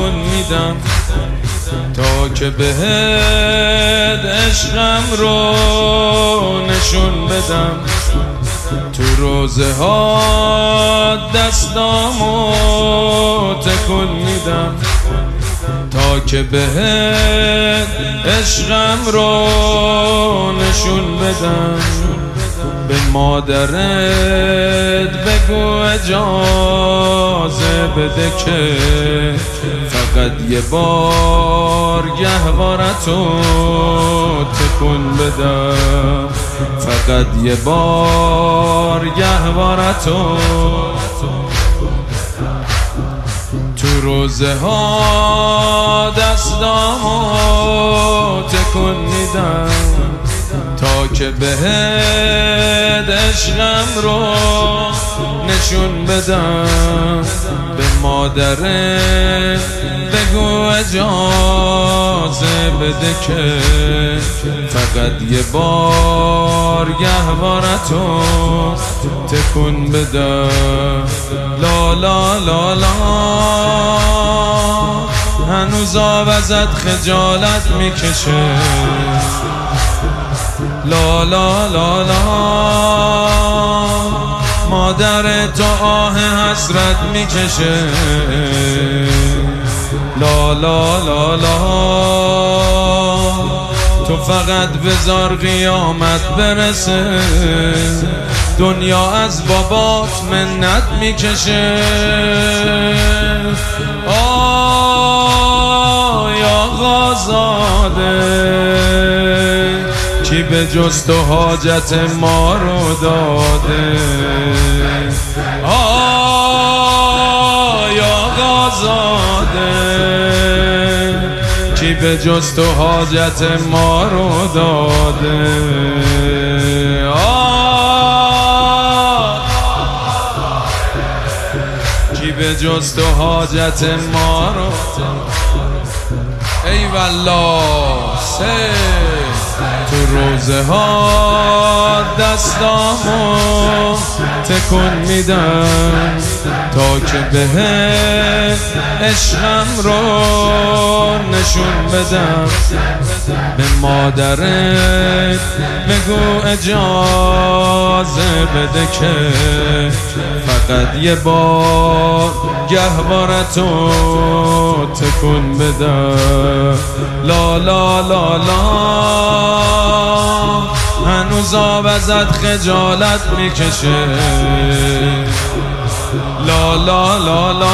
تکون میدم تا که بهت عشقم رو نشون بدم. تو روزه ها دستامو تکون میدم تا که بهت عشقم رو نشون بدم. به مادرت بگو اجازه بده که فقط یه بار گهوارتو تکون بدم. فقط یه بار گهوارتو. تو روزه ها دستامو تکون میدم تا که بهت عشقم رو نشون بدم. به مادرت بگو اجازه بده که فقط یه بار گهوارتو تکون بدم. لا لا لا لا هنوز آب ازت خجالت میکشه. لا لا لا لا مادر تو آه حسرت میکشه. لا لا لا لا تو فقط بذار قیامت برسه. دنیا از بابات منت میکشه. آی آقا زاده کی به جز تو حاجت ما رو داده. آی آقا زاده کی به جز تو حاجت ما رو داده. کی به جز تو حاجت ما رو ای والله. تو روزه ها دستامو تکون میدم تا که بهت عشقم رو نشون بدم. به مادرت بگو اجازه بده که فقط یه بار گهوارتو تکون بدم. لا لا لا لا هنوز آب ازت خجالت میکشه. لا لا لا لا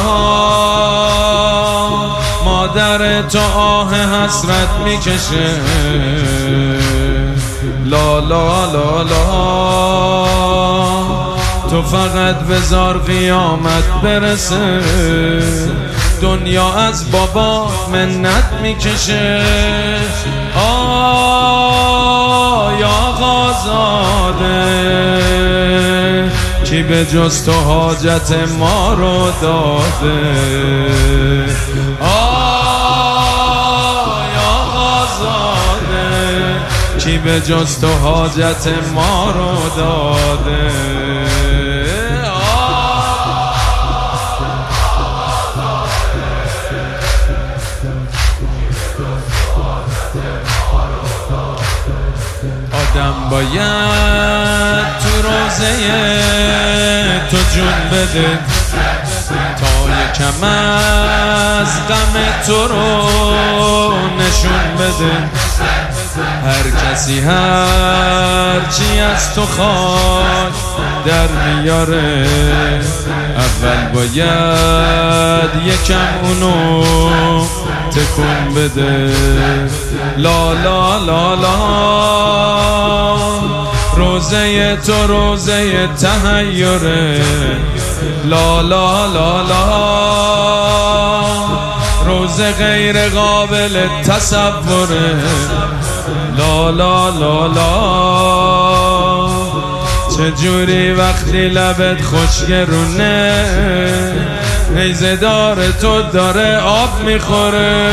مادر تو آه حسرت میکشه. لا لا لا لا تو فقط بذار قیامت برسه. دنیا از بابا منت میکشه. آی آقا زاده کی به جز تو حاجت ما رو داده. آی آقا زاده کی به جز تو حاجت ما رو داده. آدم باید تو روزه تو جون بده تا یکم از غم تو رو نشون بده. هر کسی هر چی از تو خواهد در میاره. اول باید یکم اونو تکون بده. لا لا لا لا روزه تو روزه تحیره. لا لا لا لا روزه غیر قابل تصوره. لا لا لا لا چجوری وقتی لبت خوشگرونه نیزه دار تو داره آب میخوره.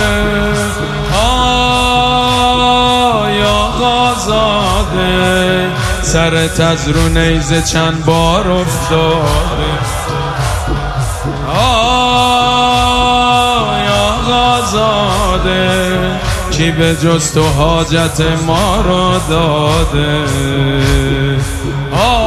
آی آقا زاده سرت از رو نیزه چند بار افتاده. آی آقا آزاده، کی به جز تو حاجت ما رو داده.